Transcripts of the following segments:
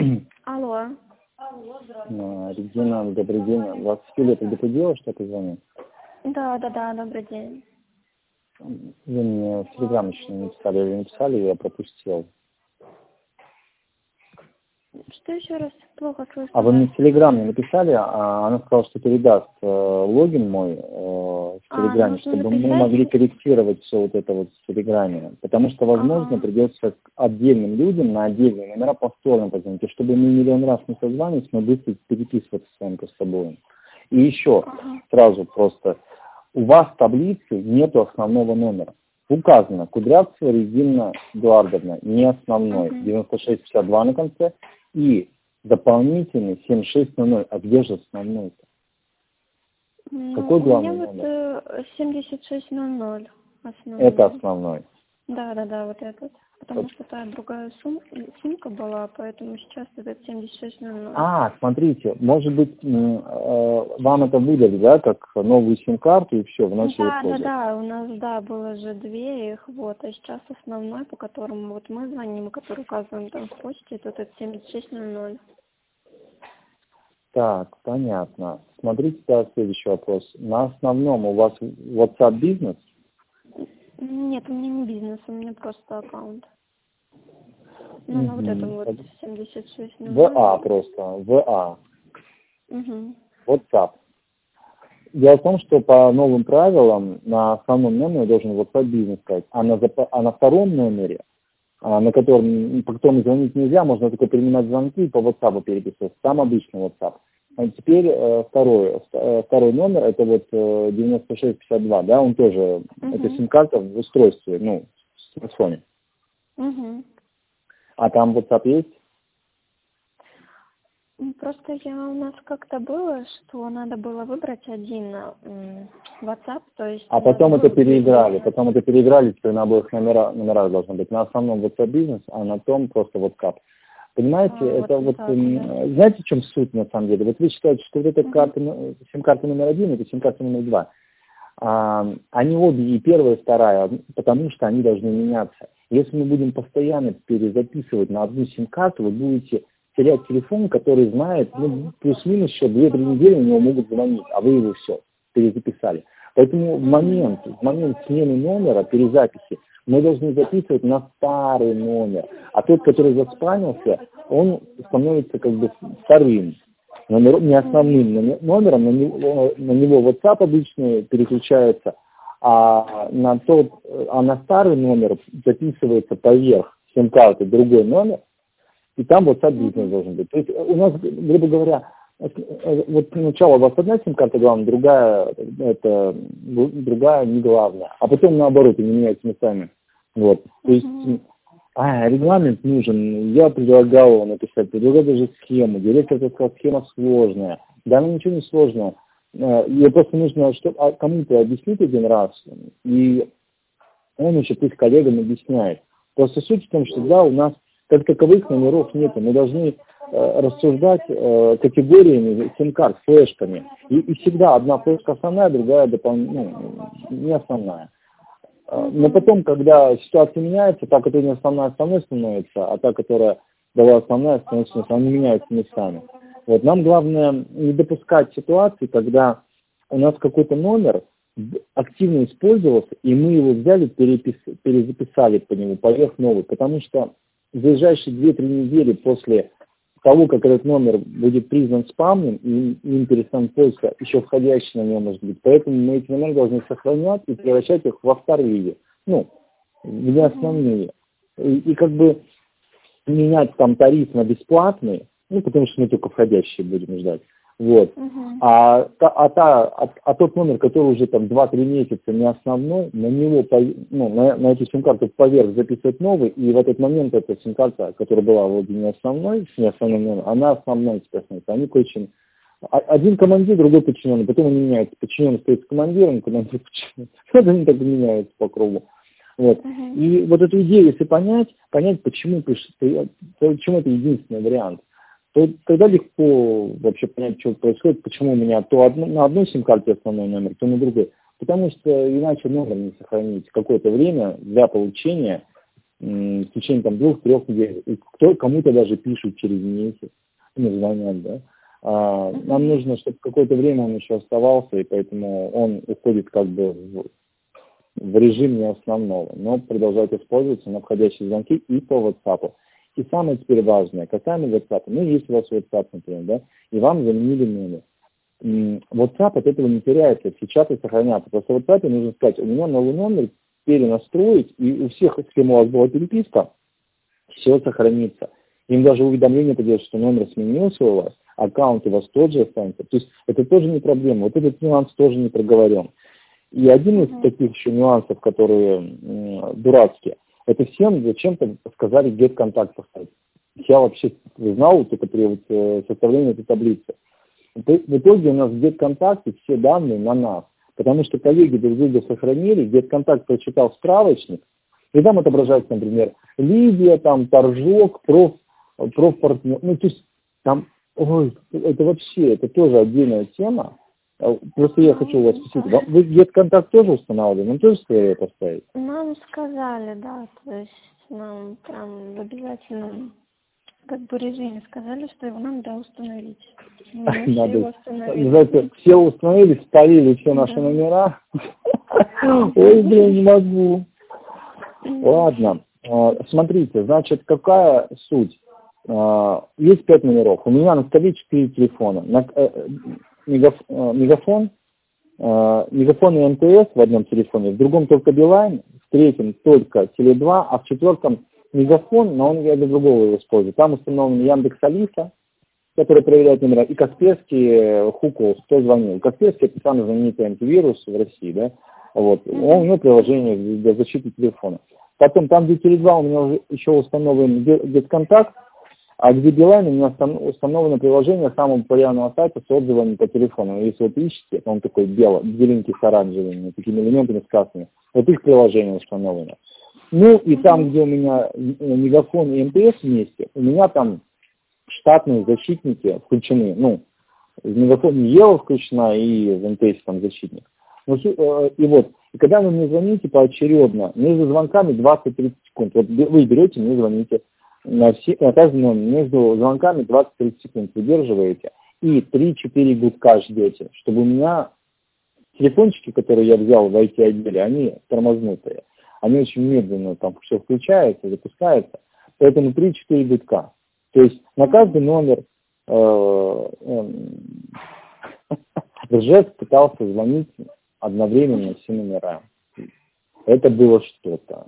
Алло. Регина, добрый день. Вас Юлия предупредила, что ты звонишь? Да, добрый день. Вы мне в Телеграм еще не написали, или написали, я пропустил. Что еще раз? Плохо слышно. А вы мне в Телеграм не написали, она сказала, что передаст логин мой в Телеграме, чтобы написать... мы могли корректировать все вот это вот в Телеграме. Потому что, возможно, придется отдельным людям на отдельные номера повторно позвонить. И чтобы мы миллион раз не созванивались, мы быстро переписываться с вами с собой. И еще сразу просто, у вас в таблице нету основного номера. Указано Кудрявцева Регина Эдуардовна, не основной, 9652 на конце, и дополнительный 7600. А где же основной-то? Какой главный номер? У меня вот 7600 основной. Это основной. Да, вот этот. Потому что та другая симка была, поэтому сейчас этот 7600. Смотрите, может быть, вам это выдали, да, как новую сим-карту, и все, в начале пользоваться. Да, у нас, было же две их, вот, а сейчас основной, по которому вот мы звоним, который указан там в почте, это этот 7600. Так, понятно. Смотрите, следующий вопрос. На основном у вас WhatsApp бизнес? Нет, у меня не бизнес, у меня просто аккаунт. На вот этом вот 7600. ВА просто, ВА. WhatsApp. Дело в том, что по новым правилам на основном номере должен WhatsApp бизнес сказать, а на втором номере, по которому звонить нельзя, можно только принимать звонки и по WhatsApp переписываться. Там обычный WhatsApp. А теперь второй номер, это вот 9652, да, он тоже, это сим-карта в устройстве, в смартфоне. А там WhatsApp есть? Просто у нас как-то было, что надо было выбрать один WhatsApp, то есть... А потом это переиграли, теперь на обоих номерах должно быть. На основном WhatsApp бизнес, а на том просто WhatsApp. Понимаете, это вот, знаете, в чем суть на самом деле? Вот вы считаете, что вот эта сим-карта номер 1, это сим-карта номер 2. Они обе, и первая, и вторая, потому что они должны меняться. Если мы будем постоянно перезаписывать на одну сим-карту, вы будете терять телефон, который знает, плюс-минус еще 2-3 недели у него могут звонить, а вы его все перезаписали. Поэтому в момент смены номера, перезаписи, мы должны записывать на старый номер. А тот, который заспамился, он становится как бы вторым номером, не основным номером, на него WhatsApp обычно переключается, а на старый номер записывается поверх сим-карты другой номер, и там WhatsApp бизнес должен быть. То есть у нас, грубо говоря, вот сначала у вас одна сим-карта главная, другая не главная, а потом наоборот, они меняются местами. Вот. То есть регламент нужен, я предлагал его написать, предлагал даже схему, директор сказал, схема сложная. Да, ничего не сложного. Ее просто нужно кому-то объяснить один раз, и он еще пусть коллегам объясняет. Просто суть в том, что да, у нас как таковых номеров нет, мы должны рассуждать категориями сим-карт, флешками. И всегда одна флешка основная, другая не основная. Но потом, когда ситуация меняется, та, которая не основная становится, а та, которая была основная, становится, они меняются местами. Вот. Нам главное не допускать ситуации, когда у нас какой-то номер активно использовался, и мы его взяли, перезаписали по нему, поверх новый, потому что в ближайшие 2-3 недели после того, как этот номер будет признан спамным, и им перестанут пользоваться, еще входящий на него может быть. Поэтому мы эти номера должны сохранять и превращать их во вторые, в основные. И как бы менять там тариф на бесплатный, потому что мы только входящие будем ждать. Вот. А тот номер, который уже там 2-3 месяца не основной, на него, на эту сим-карту поверх записывать новый, и в этот момент эта сим-карта, которая была вроде не основной номер, она основной теперь становится. Они очень... Один командир, другой подчиненный, потом они меняются. Подчиненный стоит с командиром, командир подчиненный. Вот они так меняются по кругу. Вот. И вот эту идею, если понять, почему это единственный вариант, то тогда легко вообще понять, что происходит, почему у меня то на одной сим-карте основной номер, то на другой. Потому что иначе номер не сохранить какое-то время для получения в течение там 2-3 недель. И кому-то даже пишут через месяц, звонят, да. Нам нужно, чтобы какое-то время он еще оставался, и поэтому он уходит как бы в режим не основного, но продолжает использоваться на входящие звонки и по WhatsApp. И самое теперь важное, касаемо WhatsApp. Если у вас WhatsApp, например, да, и вам заменили номер. WhatsApp от этого не теряется, все чаты сохранятся. Просто в WhatsApp нужно сказать, у меня новый номер, перенастроить, и у всех, с кем у вас была переписка, все сохранится. Им даже уведомление придет, что номер сменился у вас, аккаунт у вас тот же останется. То есть это тоже не проблема, вот этот нюанс тоже не проговорен. И один из таких еще нюансов, которые дурацкие, это всем зачем-то сказали get-контакт поставить. Я вообще знал только при составлении этой таблицы. В итоге у нас в get-контакте все данные на нас. Потому что коллеги друг друга сохранили, get-контакт прочитал справочник, и там отображается, например, Лидия, там, Торжок, профпартнер. То есть там, это вообще, это тоже отдельная тема. Просто я хочу у вас спросить, вы get-контакт тоже устанавливали? Нам тоже сказали поставить? Нам сказали, да, то есть нам прям в обязательном режиме сказали, что его надо установить. Надо. Знаете, все установили, спалили все наши номера. Ой, блин, не могу. Ладно, смотрите, значит, какая суть? Есть 5 номеров. У меня на столе 4 телефона. Мегафон и МТС в одном телефоне, в другом только Билайн, в третьем только Теле2, а в четвертом Мегафон, но я для другого его использую. Там установлен Яндекс.Алиса, который проверяет номера, и Касперский Хукол, кто звонил. Касперский — это самый знаменитый антивирус в России, да? Вот. У него приложение для защиты телефона. Потом там, где Теле2, у меня уже еще установлен GetContact, а где Билайн у меня установлено приложение самого популярного сайта с отзывами по телефону. Если вот ищете, он такой беленький с оранжевыми, такими элементами сказанными. Вот их приложение установлено. И там, где у меня Мегафон и МТС вместе, у меня там штатные защитники включены. В Мегафоне Ева включена, и в МТС там защитник. И когда вы мне звоните поочередно, между звонками 20-30 секунд. Вот вы берете, мне звоните на каждый номер, между звонками 20-30 секунд выдерживаете, и 3-4 гудка ждете, чтобы у меня телефончики, которые я взял в IT-отделе, они тормознутые. Они очень медленно там все включается, запускается. Поэтому 3-4 гудка. То есть на каждый номер Ржев пытался звонить одновременно все номера. Это было что-то.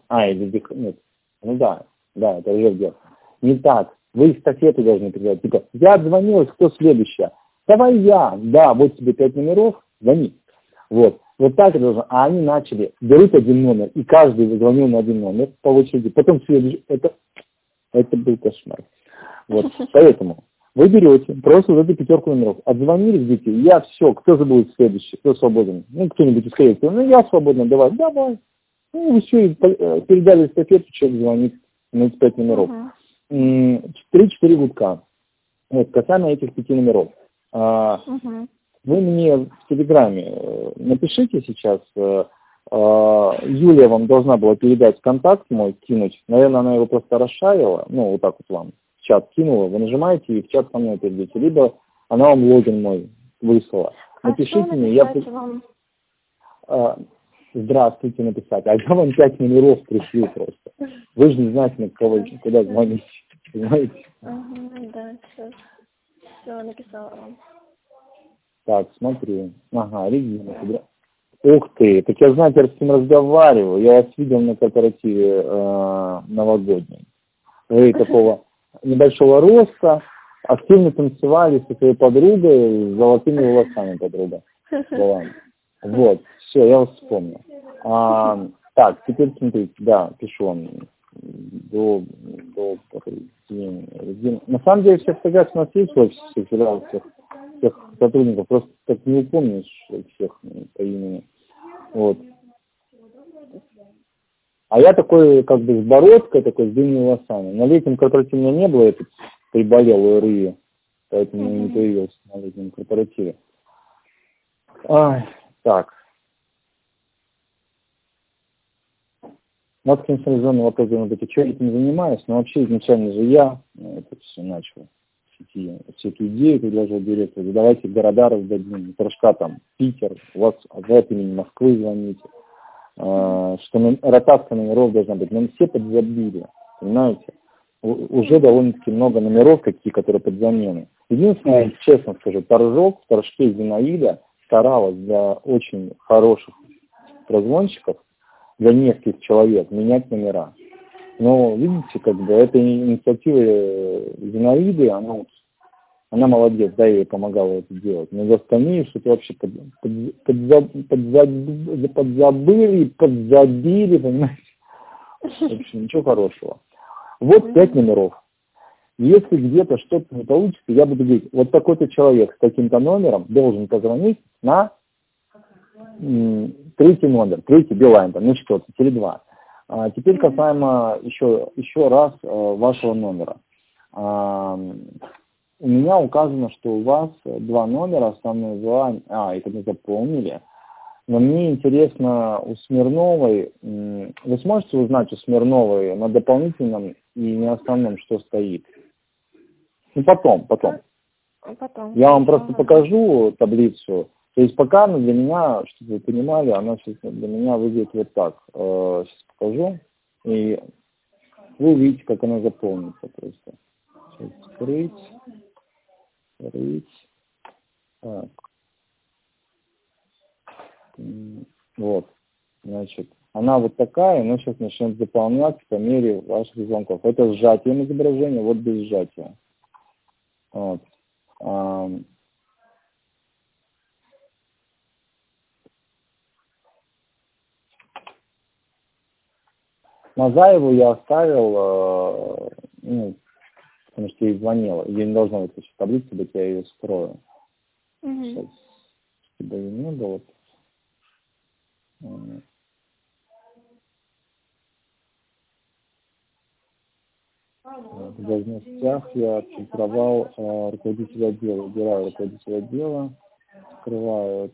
Это Ржев делал. Не так. Вы эстафету должны передать. Типа, я отзвонилась, кто следующая? Давай я. Да, вот тебе 5 номеров, звони. Вот так это должно. А они начали, берут один номер, и каждый звонил на один номер по очереди. Потом следующий. Это был кошмар. Поэтому вы берете просто вот эту 5 номеров, отзвонили, ждите, я все, кто же будет следующий, кто свободен? Кто-нибудь из коллег, я свободен, давай. И все, и передали эстафету, человек звонит на эти 5 номеров. 3-4 гудка. Вот, касаемо этих 5 номеров. Вы мне в Телеграме напишите сейчас, Юлия вам должна была передать контакт мой, кинуть. Наверное, она его просто расшарила, вот так вот вам в чат кинула. Вы нажимаете и в чат со мной перейдете. Либо она вам логин мой выслала. Напишите мне, вам? Здравствуйте написать. А я вам 5 номеров пришлю просто. Вы же не знаете, на кого, куда звонить. Понимаете? Да, все написала вам. Так, смотрю. Регина. Ух ты, так я, знаете, с кем разговариваю. Я вас видел на корпоративе новогоднем. Вы такого небольшого роста, активно танцевали со своей подругой, с золотыми волосами подруга была. Вот, все, я вас вспомнил. Так, теперь смотрите, да, пишу вам. Добрый день. На самом деле, всех фотографий у нас есть в офисе, всех сотрудников, просто так не упомнишь всех по имени. Вот. А я такой, как бы, с бородкой, такой, с длинными волосами. На летнем корпоративе у меня не было, я тут приболел у ОРВИ, поэтому не появился на летнем корпоративе. Так. У вас, конечно, резонный вопрос, говорит, что я этим занимаюсь, но вообще изначально же я это все начал. Всю эту идею предложил директору, давайте города раздадим, трошка там Питер, у вас от имени Москвы звоните, что ротация номеров должна быть, но все подзабили, понимаете? Уже довольно-таки много номеров, которые под замену. Единственное, честно скажу, торжок в торжке Зинаида старалась для очень хороших прозвонщиков, для нескольких человек, менять номера. Но, видите, эта инициатива Зинаиды, она молодец, да, я ей помогала это делать. Но за остальные что-то вообще подзабили, понимаете? В общем, ничего хорошего. Вот 5 номеров. Если где-то что-то не получится, я буду говорить, вот такой-то человек с таким-то номером должен позвонить на 3-й номер, 3-й Билайн, на 4-й, Теле2. Теперь касаемо еще раз вашего номера. У меня указано, что у вас 2 номера, основные 2, это мы запомнили. Но мне интересно, у Смирновой, вы сможете узнать у Смирновой на дополнительном и не основном, что стоит? Ну, потом. Я вам просто покажу таблицу. То есть пока она для меня, чтобы вы понимали, она сейчас для меня выглядит вот так. Сейчас покажу. И вы увидите, как она заполнится просто. Сейчас открыть. Так. Вот. Значит, она вот такая, она сейчас начнет заполняться по мере ваших звонков. Это сжатием изображения, вот без сжатия. Вот. Мазаеву я оставил, потому что ей звонила. Ей не должно быть еще таблицы быть, я ее скрою. Сейчас, чтобы ее не было. В должностях я отфильтровал руководителя отдела. Убираю руководителя отдела, скрываю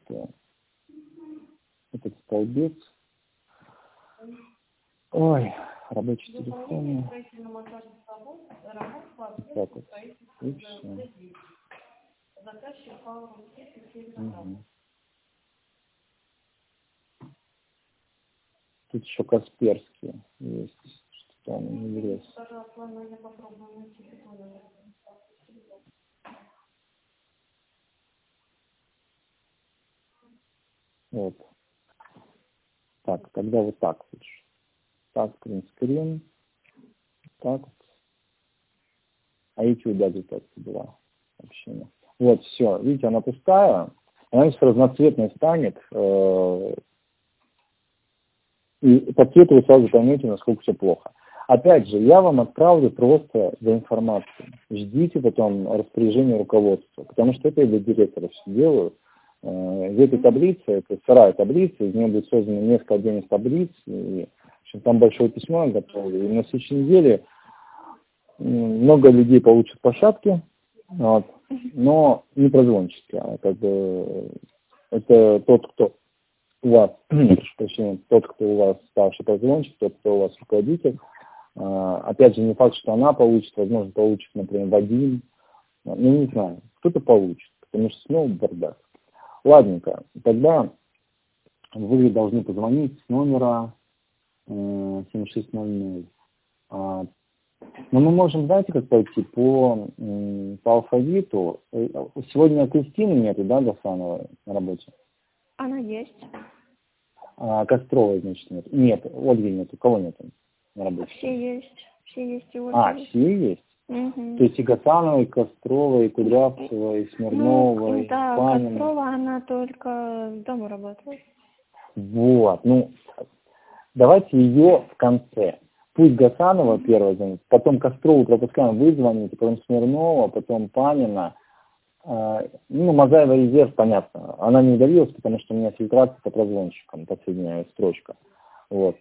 этот столбец. Ой, рабочий телефон. Так вот. И все. Тут еще Касперский есть. Что-то он не влез. Вот. Так, тогда вот так лучше. Так, скрин. Так вот. А YouTube даже так была. Общение. Вот, все. Видите, она пустая. Она сейчас разноцветной станет. И по цвету вы сразу поймете, насколько все плохо. Опять же, я вам отправлю просто за информацию. Ждите потом распоряжения руководства. Потому что это я для директора все делаю. В этой таблице, это вторая таблица, из нее будет создано несколько отдельных таблиц. И, в общем, там большое письмо я готовлю. И на следующей неделе много людей получат по шапке, вот, но не прозвончески. Это тот, кто у вас, прошу прощения, тот, кто у вас старший прозвончик, тот, кто у вас руководитель. Опять же, не факт, что она получит, возможно, получит, например, Вадим. Ну, не знаю, кто-то получит, потому что снова бардак. Ладненько, тогда вы должны позвонить с номера 7600. Но мы можем, знаете, как пойти по алфавиту. Сегодня Кристины нету, да, Гасановой на работе? Она есть. Костровой, значит, нет. Нет, Ольги нету. Кого нету на работе? Все есть. Все есть и Ольга есть. Все есть? Угу. То есть и Гасановой, и Костровой, и Кудрявцева, и Смирновой, да, и Панина. Кострова, она только дома работает. Вот, давайте ее в конце. Пусть Гасанова первая звонит, потом Кострову пропускаем, вы звоните, потом Смирнова, потом Панина. Мазаева резерв, понятно. Она не удалилась, потому что у меня фильтрация по прозвонщикам, последняя строчка. Вот.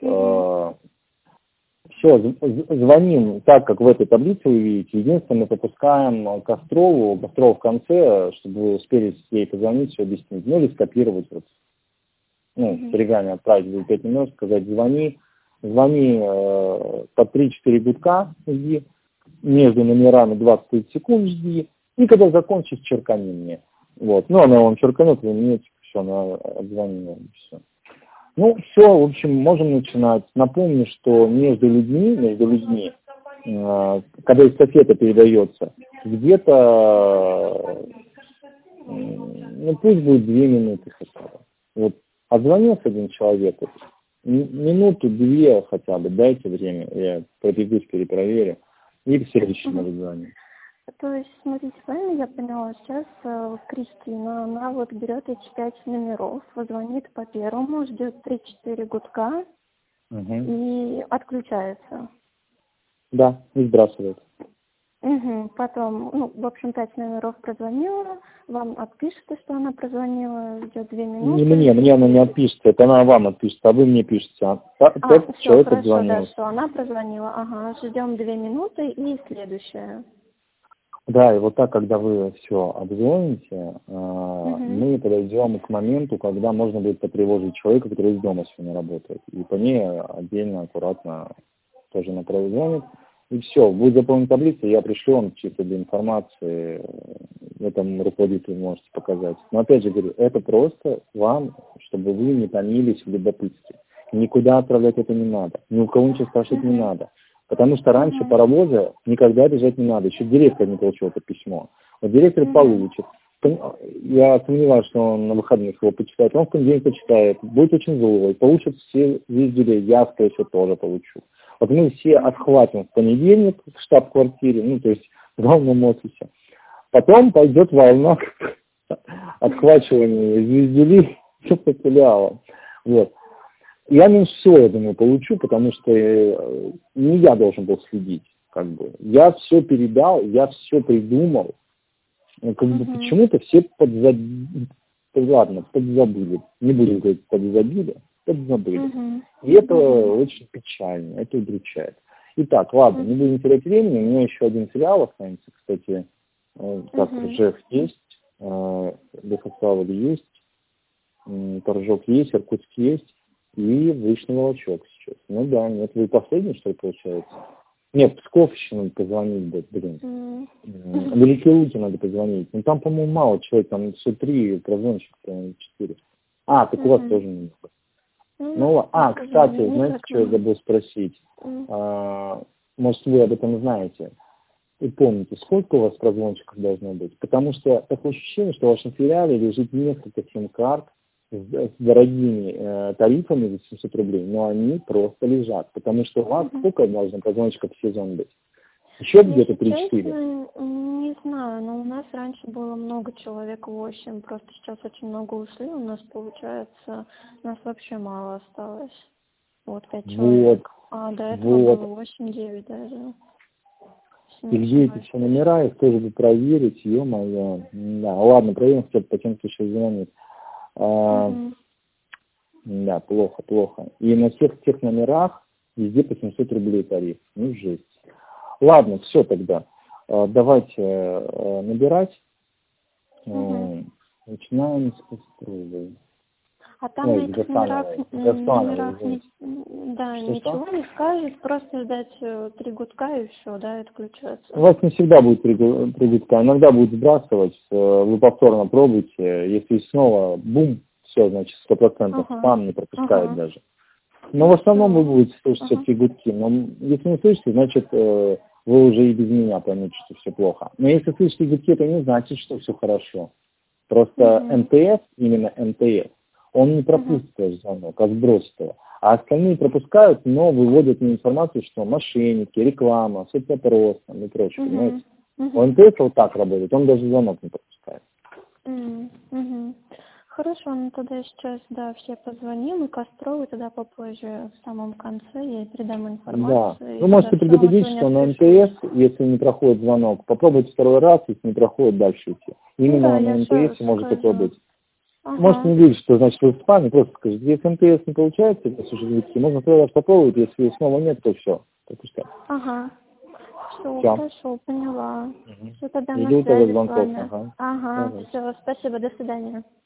Все, звоним так, как в этой таблице вы видите. Единственное, мы пропускаем Кострову в конце, чтобы вы успели ей позвонить, все объяснить. Или скопировать. В телеграме отправить 5 минут, сказать, звони, звони по 3-4 гудка, жди, между номерами 20 секунд жди, и когда закончишь, черкани мне. Вот. Ну, она вам черканет, вы мне все, она обзвонила, все. Ну, все, в общем, можем начинать. Напомню, что между людьми, когда эстафета передается, где-то, ну, пусть будет 2 минуты хотя бы. Вот, отзвонился один человек, минуту-две хотя бы, дайте время, я пробегусь, перепроверю, и в следующий может звонить. То есть, смотрите, правильно я поняла, сейчас Кристина, она вот берет эти 5 номеров, звонит по первому, ждет 3-4 гудка и отключается. Да, и сбрасывает. Потом, ну, в общем, 5 номеров прозвонила, вам отпишет, что она прозвонила, ждет 2 минуты. Мне она не отпишется, это она вам отпишется, а вы мне пишете. Все, хорошо, да, что она прозвонила, ага, ждем 2 минуты и следующее. Да, и вот так, когда вы все обзвоните, мы подойдем к моменту, когда можно будет потревожить человека, который из дома сегодня работает. И по ней отдельно, аккуратно тоже напрозвонит. И все, будет заполнена таблица, я пришлю вам чисто для информации, этому руководителю можете показать. Но опять же говорю, это просто вам, чтобы вы не томились в любопытстве. Никуда отправлять это не надо, ни у кого ничего спрашивать не надо. Потому что раньше паровоза никогда бежать не надо. Еще директор не получил это письмо. Вот директор получит. Я сомневаюсь, что он на выходных его почитает. Он в понедельник почитает. Будет очень злой. Получат все везде. Я, скорее всего, тоже получу. Вот мы все отхватим в понедельник в штаб-квартире, ну, то есть в главном офисе. Потом пойдет волна отхвачивания звезделей по филиалам. Вот. Я меньше всего, я думаю, получу, потому что не я должен был следить, как бы. Я все передал, я все придумал. Как бы почему-то все подзабыли. Не буду говорить подзабыли, подзабыли. И это очень печально, это удручает. Итак, ладно, не будем терять времени. У меня еще один сериал останется, кстати. Так, Ржев есть, Лихославль есть, Торжок есть, Иркутск есть. И Вышний Волочок сейчас. Ну да, нет, вы последний, что ли, получается? Нет, Псков еще надо позвонить будет, блин. Великий Луки надо позвонить. Ну там, по-моему, мало человек, там все 3, прозвонщик, 4. Так у вас тоже не было. Ну, кстати, знаете, что я забыл спросить? Может, вы об этом знаете? И помните, сколько у вас прозвонщиков должно быть? Потому что такое ощущение, что в вашем филиале лежит несколько сим-карт, с дорогими тарифами за 700 рублей, но они просто лежат, потому что у вас сколько должно прозвонщиков в сезон быть? Еще где-то 3-4? Не знаю, но у нас раньше было много человек, 8, просто сейчас очень много ушли, у нас получается, у нас вообще мало осталось. Вот 5 человек, до этого было 8-9 даже. И где эти все номера, их тоже бы проверить, ё-моё. Да, ладно, проверим, хотя бы по тем, кто сейчас звонит. Да, плохо. И на всех тех номерах везде по 700 рублей тариф. Ну, жесть. Ладно, все тогда. Давайте набирать. Начинаем с Костровой. А там на этих номерах ничего не скажет, просто ждать 3 гудка и все, да, и отключаться. У вас не всегда будет 3 гудка, иногда будет сбрасывать, вы повторно пробуйте, если снова бум, все, значит, 100% спам не пропускает даже. Но в основном вы будете слышать все-таки гудки, но если не слышите, значит, вы уже и без меня поймете, что все плохо. Но если слышите гудки, это не значит, что все хорошо. Просто МТС, именно МТС, он не пропустит ваш звонок, а сбросит его. А остальные пропускают, но выводят мне информацию, что мошенники, реклама, соцопрос и прочее, понимаете? У МТС вот так работает, он даже звонок не пропускает. Хорошо, ну тогда сейчас, да, все позвоним, и Кострову тогда попозже, в самом конце, я передам информацию. Да, вы можете предупредить, что на МТС, если не проходит звонок, попробуйте второй раз, если не проходит, дальше идти. Именно на МТС можете попробовать. Можете не видеть, что значит вы в спаме, просто скажите, если МТС не получается, если уже видите, можно второй раз попробовать, если снова нет, то все, пропускать. Все, хорошо, поняла. Все, тогда на Жду связи с звонков. вами. Все, спасибо, до свидания.